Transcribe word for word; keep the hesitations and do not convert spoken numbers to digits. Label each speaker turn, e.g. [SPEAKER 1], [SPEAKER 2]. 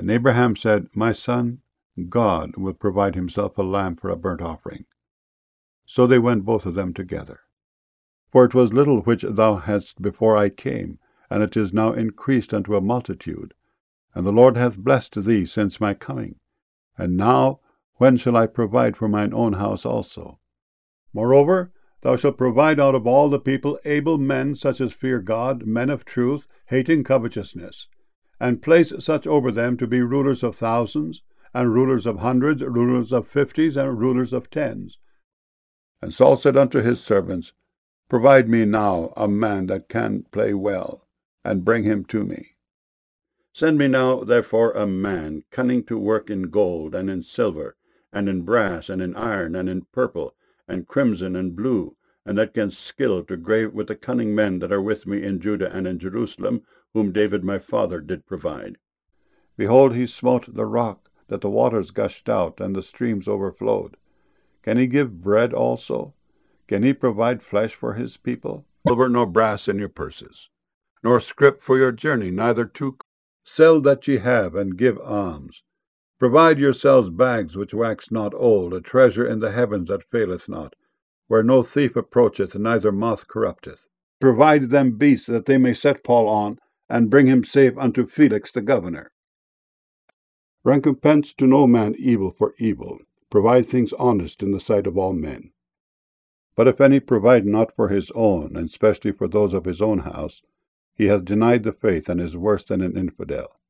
[SPEAKER 1] And Abraham said, My son, God will provide himself a lamb for a burnt offering. So they went both of them together. For it was little which thou hadst before I came, and it is now increased unto a multitude. And the Lord hath blessed thee since my coming. And now when shall I provide for mine own house also? Moreover, thou shalt provide out of all the people able men, such as fear God, men of truth, hating covetousness, and place such over them to be rulers of thousands, and rulers of hundreds, rulers of fifties, and rulers of tens. And Saul said unto his servants, Provide me now a man that can play well, and bring him to me. Send me now therefore a man cunning to work in gold, and in silver, and in brass, and in iron, and in purple, and crimson, and blue, and that can skill to grave with the cunning men that are with me in Judah and in Jerusalem, whom David my father did provide. Behold, he smote the rock, that the waters gushed out, and the streams overflowed. Can he give bread also? Can he provide flesh for his people? Silver nor brass in your purses, nor scrip for your journey, neither two. Sell that ye have, and give alms. Provide yourselves bags which wax not old, a treasure in the heavens that faileth not, where no thief approacheth, neither moth corrupteth. Provide them beasts, that they may set Paul on, and bring him safe unto Felix the governor. Recompense to no man evil for evil. Provide things honest in the sight of all men. But if any provide not for his own, and specially for those of his own house, he hath denied the faith, and is worse than an infidel.